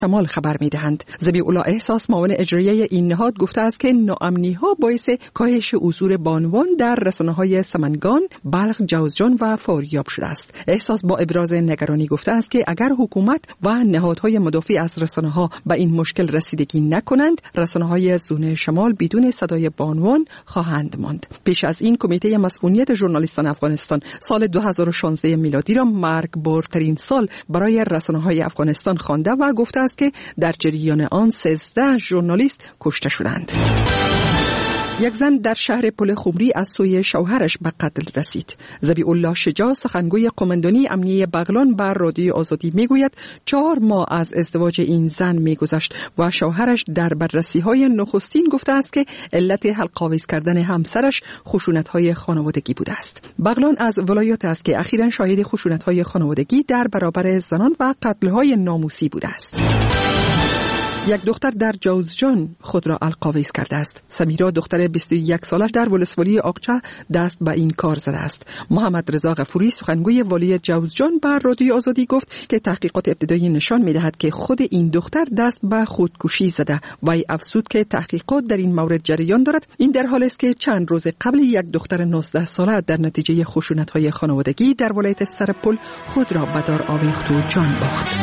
شمال خبر می‌دهند. ذبیح‌الله احساس معاون اجرایی این نهاد گفته است که ناامنی‌ها باعث کاهش حضور بانوان در رسانه‌های سمنگان، بلخ، جوزجان و فاریاب شده است. احساس با ابراز نگرانی گفته است که اگر حکومت و نهادهای مدافع از رسانه‌ها به این مشکل رسیدگی نکنند، رسانه‌های زون شمال بدون صدای بانوان خواهند ماند. پیش از این کمیته مسئولیت ژورنالیستان افغانستان سال 2016 میلادی را مرگبارترین سال برای رسانه‌های افغانستان خوانده و گفته است که در جریان آن 13 ژورنالیست کشته شدند. یک زن در شهر پل خمری از سوی شوهرش به قتل رسید. ذبیح‌الله شجاع سخنگوی قماندانی امنیه بغلان بر رادیوی آزادی میگوید 4 ماه از ازدواج این زن میگذشت و شوهرش در بررسی‌های نخستین گفته است که علت حلق‌آویز کردن همسرش خشونت‌های خانوادگی بوده است. بغلان از ولایات است که اخیراً شاهد خشونت‌های خانوادگی در برابر زنان و قتل‌های ناموسی بوده است. یک دختر در جوزجان خود را حلق‌آویز کرده است. سمیرا دختر 21 سالش در ولسوالی آقچه دست به این کار زده است. محمد رضا غفوری سخنگوی والی جوزجان بر رادیوی آزادی گفت که تحقیقات ابتدایی نشان می‌دهد که خود این دختر دست به خودکشی زده. وی افزود که تحقیقات در این مورد جریان دارد. این در حالی است که چند روز قبل یک دختر 19 ساله در نتیجه خشونت‌های خانوادگی در ولایت سرپل خود را به دار آویخت و جان باخت.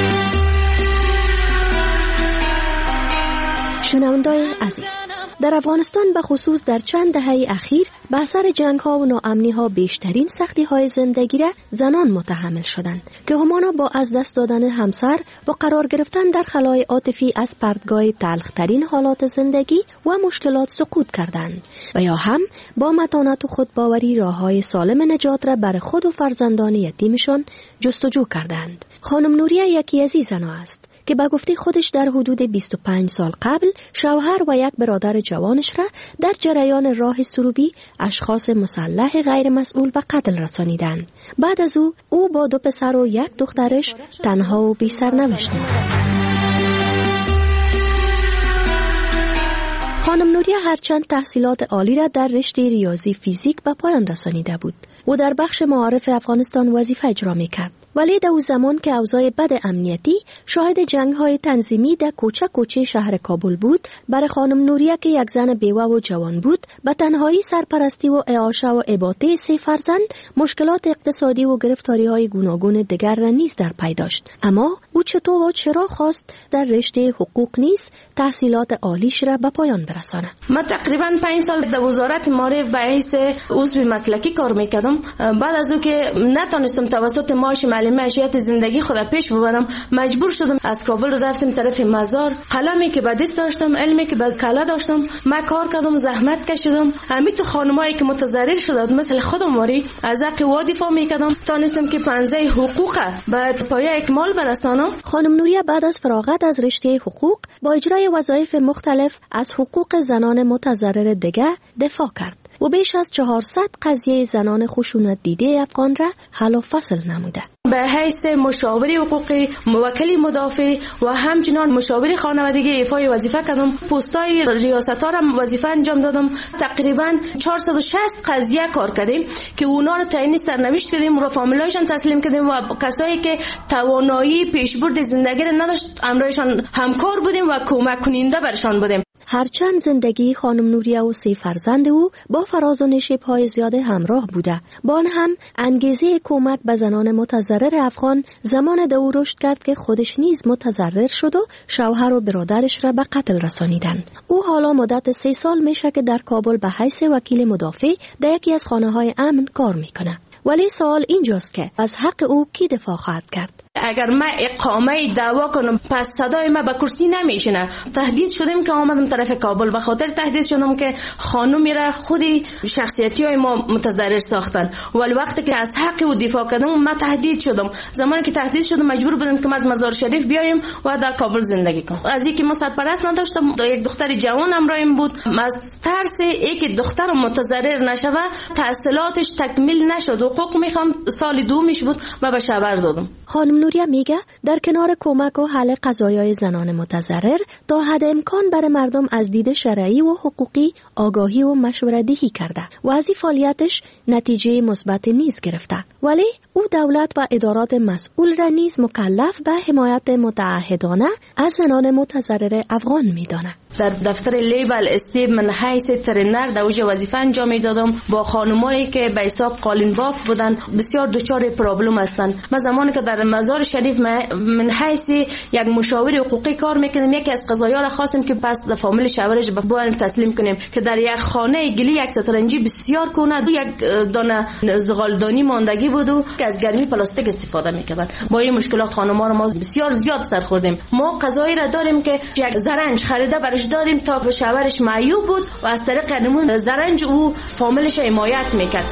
شنوندگان عزیز، در افغانستان به خصوص در چند دهه اخیر به اثر جنگ‌ها و ناامنی‌ها بیشترین سختی‌های زندگی را زنان متحمل شدند که همانا با از دست دادن همسر و قرار گرفتن در خلای عاطفی از پرتگاه تلخ‌ترین حالات زندگی و مشکلات سقوط کردند و یا هم با متانت و خودباوری راه‌های سالم نجات را بر خود و فرزندان یتیمشان جستجو کردند. خانم نوریه یکی از این زن‌ها است که به گفته خودش در حدود 25 سال قبل شوهر و یک برادر جوانش را در جریان راه سروبی اشخاص مسلح غیر مسئول به قتل رسانیدند. بعد از او با 2 پسر و 1 دخترش تنها و بی سرنوشت ماند. خانم نوریه هرچند تحصیلات عالی را در رشته ریاضی فیزیک به پایان رسانیده بود و در بخش معارف افغانستان وظیفه اجرا می‌کرد، ولی در او زمان که اوضاع بد امنیتی شاهد جنگ‌های تنظیمی در کوچه شهر کابل بود، برای خانم نوریه که یک زن بیوه و جوان بود، به تنهایی سرپرستی و اعاشه و اباطه 3 فرزند، مشکلات اقتصادی و گرفتاری‌های گوناگون دیگر را نیز در پی داشت. اما او چطور و چرا خواست در رشته حقوق نیز تحصیلات عالیش را به پایان برساند؟ من تقریبا 5 سال در وزارت معارف به حیث عضو مسلکی کار می‌کردم. بعد از او که نتونستم توسط معاش معیشت زندگی خود پیش ببرم، مجبور شدم از کابل رفتم طرف مزار. قلمی که به دست داشتم، علمی که به کله داشتم، من کار کردم، زحمت کشیدم. همین تو خانمایی که متضرر شدند مثل خودم واری از حق و دفاع میکردم، تونستم که پنځه حقوق به پایه اکمال برسانم. خانم نوریه بعد از فراغت از رشته حقوق با اجرای وظایف مختلف از حقوق زنان متضرر دیگر دفاع کرد و بیش از 400 قضیه زنان خشونت دیده افغان را حل و فصل نموده. به حیث مشاور حقوقی، موکل مدافع و همچنان مشاور خانوادگی ایفای وظیفه کردم. پستای ریاست ها را وظیفه انجام دادم. تقریبا 460 قضیه کار کردیم که اونا رو تعیین سرنوشت کردیم و فامیلایشان تسلیم کردیم و کسایی که توانایی پیشبرد زندگی را نداشت همراهشان همکار بودیم و کمک کننده برشان بودیم. هرچند زندگی خانم نوریه و 3 فرزند او با فراز و نشیب‌های زیاد همراه بوده، با آن هم انگیزه کمک به زنان متضرر افغان زمان دو رشد کرد که خودش نیز متضرر شد و شوهر و برادرش را به قتل رسانیدند. او حالا مدت 3 سال میشه که در کابل به حیث وکیل مدافع در یکی از خانه‌های امن کار میکنه. ولی سوال اینجاست که از حق او کی دفاع خواهد کرد؟ اگر من اقامه دعوا کنم پس صدای من به کرسی نمیشنه. تهدید شدم که آمدم طرف کابل، به خاطر تهدید شدم که خانمی را خودی شخصیتی های ما متضرر ساختن. ولی وقتی که از حق او دفاع کردم من تهدید شدم. زمانی که تهدید شدم مجبور بودم که از مزار شریف بیایم و در کابل زندگی کنم. از اینکه من سرپرست نداشتم، یک دختر جوان همراهم بود. از ترس اینکه دخترم متضرر نشوه تحصیلاتش تکمیل نشد. حقوق میخوام سال 2 میش بود و به شبر دادم. خانم نوریه میگه در کنار کمک و حل قضایای زنان متضرر تا حد امکان برای مردم از دید شرعی و حقوقی آگاهی و مشوره دهی کرده و از این فعالیتش نتیجه مثبت نیز گرفته. ولی او دولت و ادارات مسئول را نیز مکلف به حمایت متعهدانه از زنان متضرر افغان میدانه. در دفتر لیبل استیب من حیث ترینر در اوج وظیفه انجام میدادم. با خانمایی که به حساب قالین باف بودن بسیار دچار پرابلم هستند. من زمانی که در مزار شریف من حیث یک مشاور حقوقی کار میکنم، یکی از قضایا را خواستم که پس در فامیل شوهرش به تسلیم کنیم که در یک خانه گلی یک سترنجی بسیار کنه، یک دانه زغالدانی ماندگی بود و که از گرمی پلاستیک استفاده میکردن. با این مشکلات خانم‌ها ما بسیار زیاد سر خوردیم. ما قضایی را داریم که یک زرنج خریده برش دادیم تا به شوهرش معیوب بود و از طریق قانون زرنج او فامیلش حمایت میکرد.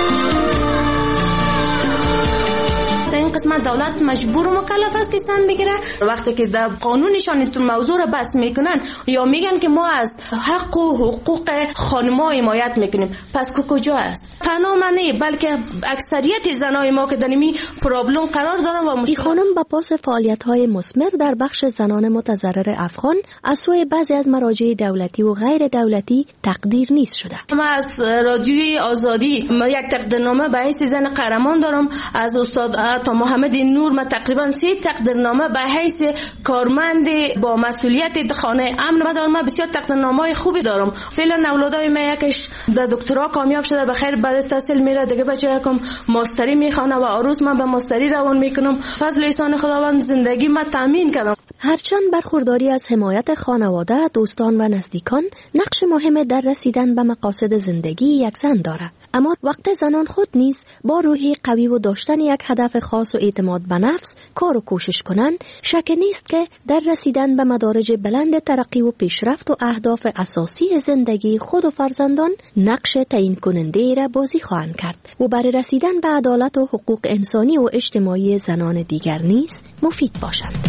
در این قسمت دولت مجبور و مکلف است که سهم بگیره. وقتی که در قانونشان این موضوع را بس میکنن یا میگن که ما از حق و حقوق خانم‌ها حمایت میکنیم، پس کجا است؟ تنها من نه بلکه اکثریت زنای ما که در این پرابلم قرار دارن و این خانم با پاس فعالیت‌های مثمر در بخش زنان متضرر افغان از سوی بعضی از مراجع دولتی و غیر دولتی تقدیر نیست شده. ما از رادیوی آزادی یک تقدیرنامه به حیث زن قهرمان دارم. از استاد تا محمد نور ما تقریبا 3 تقدیرنامه به حیث کارمند با مسئولیت خانه امن دارم. ما بسیار تقدیرنامه‌های خوبی دارم. فعلا اولادای ما یکش در دکترا کامیاب شده، بخیر بعد تحصیل میره، دیگه بچه یکم ماستری میخوانه و عروس من به ماستری روان میکنم. فضل احسان خداوند زندگی ما تامین کردم. هرچند برخورداری از حمایت خانواده، دوستان و نزدیکان نقش مهم در رسیدن به مقاصد زندگی یک زن دارد، اما وقت زنان خود نیز با روحی قوی و داشتن یک هدف خاص و اعتماد به نفس کار و کوشش کنند، شک نیست که در رسیدن به مدارج بلند ترقی و پیشرفت و اهداف اساسی زندگی خود و فرزندان نقش تعیین کننده را بازی خواهند کرد و برای رسیدن به عدالت و حقوق انسانی و اجتماعی زنان دیگر نیز مفید باشند.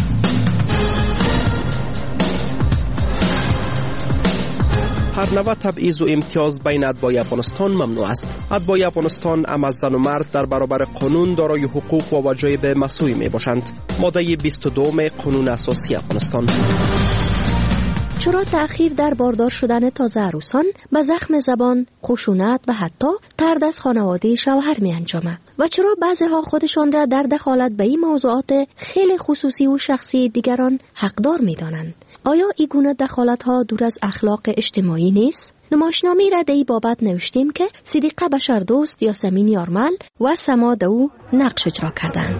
هر نوع تبعیض و امتیاز بین اتباع افغانستان ممنوع است. اتباع افغانستان هم از زن و مرد در برابر قانون دارای حقوق و واجب مساوی می باشند. ماده 22 قانون اساسی افغانستان. چرا تأخیر در باردار شدن تازه عروسان به زخم زبان، خشونت و حتی طرد از خانواده شوهر می انجامه؟ و چرا بعضی‌ها خودشان را در دخالت به این موضوعات خیلی خصوصی و شخصی دیگران حقدار می دانند؟ آیا این گونه دخالت‌ها دور از اخلاق اجتماعی نیست؟ نمایشنامه‌ای را در این بابت نوشتیم که صدیقه بشردوست، یاسمین یارمل و سما دو نقش اجرا کردند.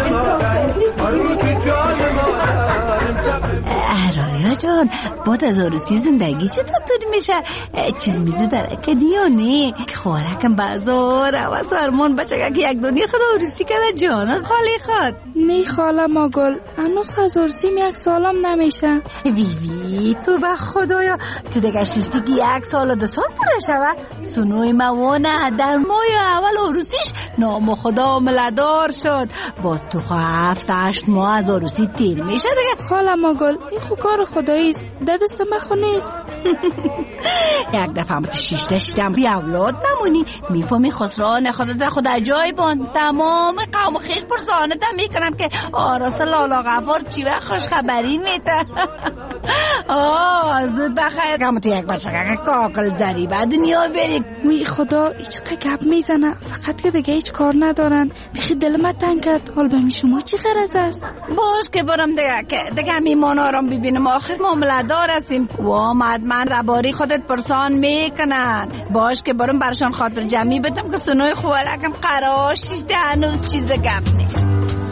رایا جان، بعد از عروسی زندگی چطور میشه؟ چیز میزه درکدی یا نه؟ خوارکم بازار و سرمون بچه که یک دنیا خدا عروسی کرده جان خالی خود. نه خاله ما گل، هنوز از عروسیم 1 سالم نمیشه. بیبی تو به خدایا تو دیگه شیشتی که 1 سال و 2 سال پره شوه. سنوی موانه در ماه اول عروسیش نام خدا ملدار شد، باز تو 7-8 ماه از عروسی تیر میشه دیگه. خاله ما گل این خو کار خدایی است، دست من خو نیست. یک دفعه هم تو 6 بی اولاد نمونی میفهمی خسران خودت خود عجایبان. تمام قوم خیش پرسانت میکنم که آراس لالا غفار چی و خوش خبری میده. زود بخیر کم تو یک بچه که کاکل زری به دنیا بری. وی خدا هیچ گپ میزنه، فقط که دیگه هیچ کار ندارن. بخی دل من تنگ کرد. حال به شما چی غرض است؟ باش که برم دیگه میمانا رو ببینم، آخر معامله دار هستیم و من رباری خودت پرسان میکنن. باش که برم برشان خاطر جمعی بدم که سنوی خوارکم قرار شیشته هنوز چیز گپ نیست.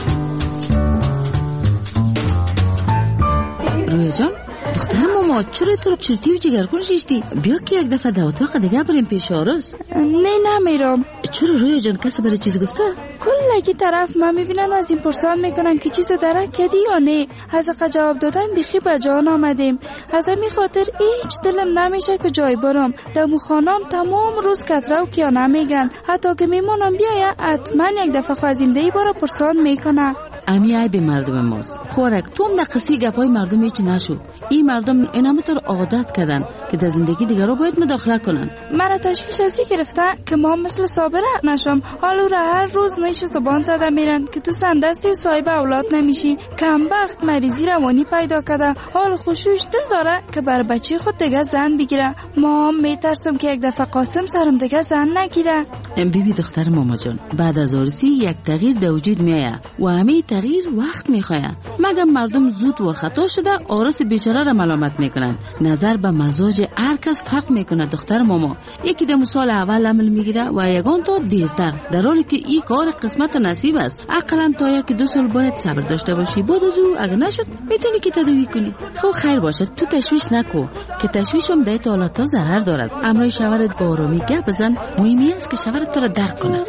رویا جان دختر ماما چرا تو چرتی و جگرگون شیشتی؟ بیا که یک دفعه در اتاق دیگه بریم پیش آرس. نه نمیرم. چرا رویا جان کسی برای چیز گفته؟ کلگی طرف من میبینن از این پرسان میکنن که چیز درک کدی یا نه. از جواب دادن بیخی به جان آمدیم. از همین خاطر هیچ دلم نمیشه که جای برم. دمو خانم تمام روز کترو کیا نمیگن، حتی که میمونم بیایه حتما یک دفعه خوازینده بارا پرسان میکنن. امی عیب مردم ماست. خوارک تو هم در قصه گپای مردم هیچ نشو. این مردم اینامتر عادت کردن که در زندگی دیگر رو باید مداخله کنن. مرا تشویش ازی گرفتن که ما مثل صابره نشم. حالا را هر روز نیش زبان زده میرن که تو سندستی و صاحب اولاد نمیشی. کمبخت مریضی روانی پیدا کرده. حال خوشوش دل داره که بر بچه خود دیگه زن بگیره. ما میترسم که یک دفعه قاسم سرم دیگه زن نگیره. بیبی دختر ماما جان، بعد از عروسی یک تغییر در وجود میآید و همه تغییر وقت میخواهد. مگه مردم زود ورخطا شده عروس بیچاره را ملامت میکنن. نظر به مزاج هر کس فرق میکنه دختر ماما. یکی در سال اول عمل میگیره و یگان تا دیرتر، در حالی که این کار قسمت و نصیب است. عقلا تا یک 2 سال باید صبر داشته باشی. بعد از او اگه نشد میتونی که تداوی کنی. خب خیر باشه، تو تشویش نکو که تشویشم در حالات ضرر دارد. امروی شوهرت با آرامی گپ بزن. مهمی است که شوهرت تو را درک کنه.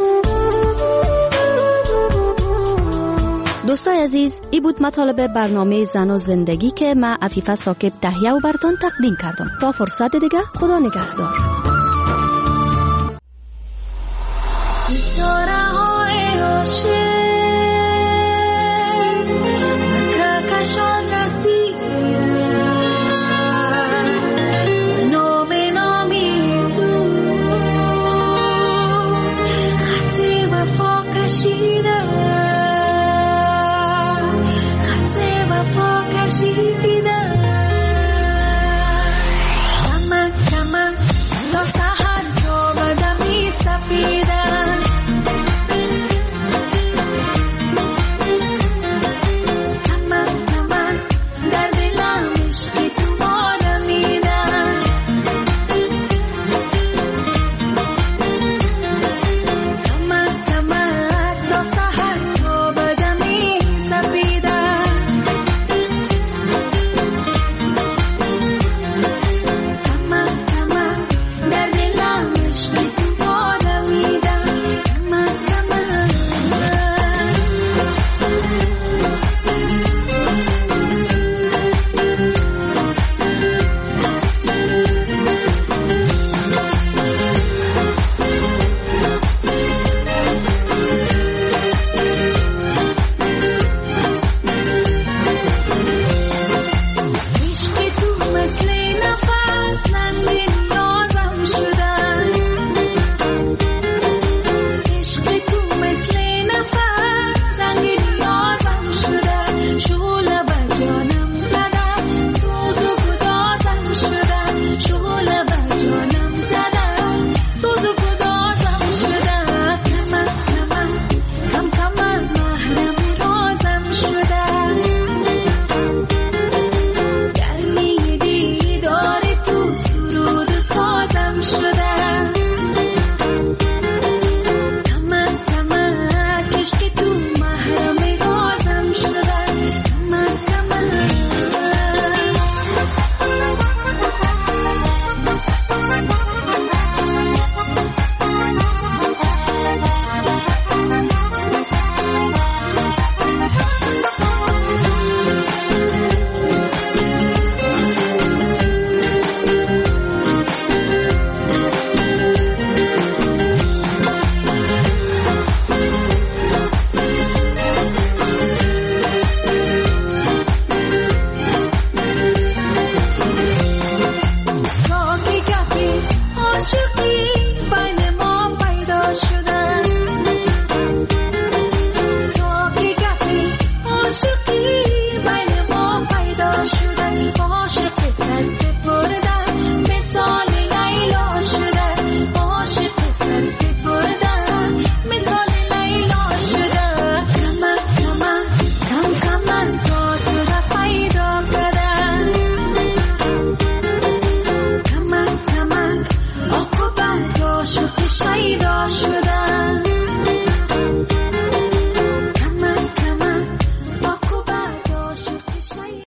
دوستای عزیز، ای بود مطالب برنامه زن و زندگی که من عفیفه ثاقب تهیه و براتون تقدیم کردم. تا فرصت دیگه، خدا نگهدار. شده